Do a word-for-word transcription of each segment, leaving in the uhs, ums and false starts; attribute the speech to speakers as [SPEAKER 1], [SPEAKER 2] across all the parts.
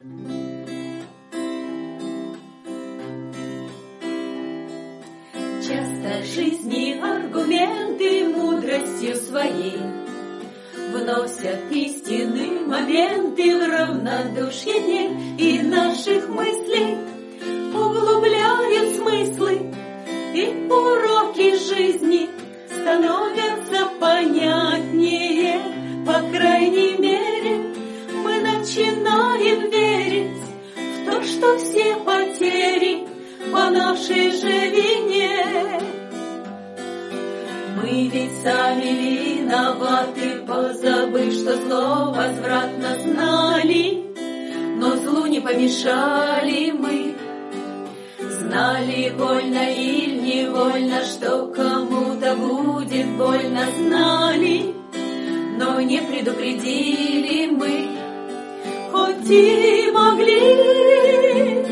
[SPEAKER 1] Часто жизни аргументы мудростью своей вносят истинные моменты в равнодушие дней и наших мыслей, углубляют смыслы, и уроки жизни становятся понятнее. По крайней мере, мы начинаем верить в то, что все потери по нашей же вине. Мы ведь сами виноваты, позабыв, что зло возвратно знали, но злу не помешали мы. Знали вольно или невольно, что кому-то будет больно, знали, но не предупредили мы, хоть и могли.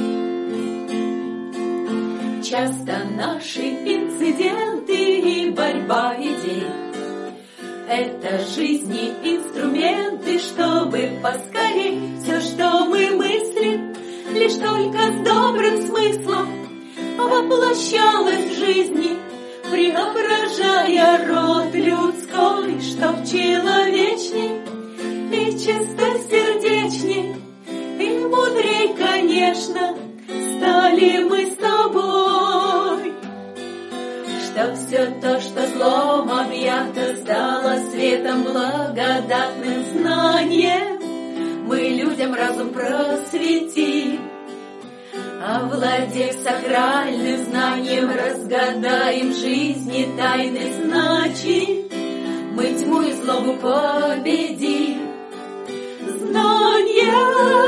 [SPEAKER 1] Часто наши инциденты и борьба идей — это жизни инструменты, чтобы поскорей все, что мы мыслим, лишь только с добрым смыслом воплощалось в жизни, преображая род людской, чтоб человечней и чистосердечней и мудрей, конечно, стали мы с тобой. Чтоб все то, что злом объято, стало светом благодатным знанием, мы людям разум просветим, овладев сакральным знанием, разгадаем жизни тайны, значит, мы тьму и злобу победим. Знание,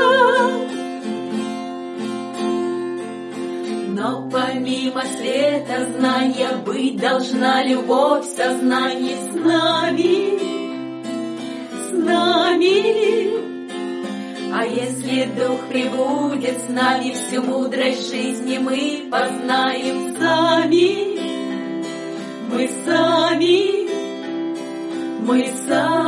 [SPEAKER 1] но помимо света знания быть должна любовь в сознании с нами, с нами. А если Дух пребудет с нами, всю мудрость жизни мы познаем сами. Мы сами, мы сами.